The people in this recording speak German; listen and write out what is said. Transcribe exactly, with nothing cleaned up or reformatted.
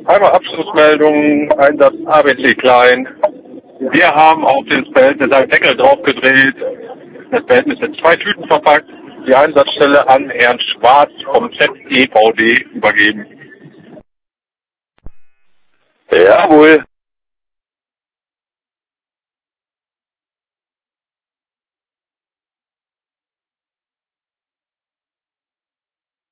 Einmal Abschlussmeldung, Einsatz A B C Klein. Wir haben auf das Behältnis einen Deckel draufgedreht. Das Behältnis in zwei Tüten verpackt. Die Einsatzstelle an Herrn Schwarz vom Z E V D übergeben. Jawohl.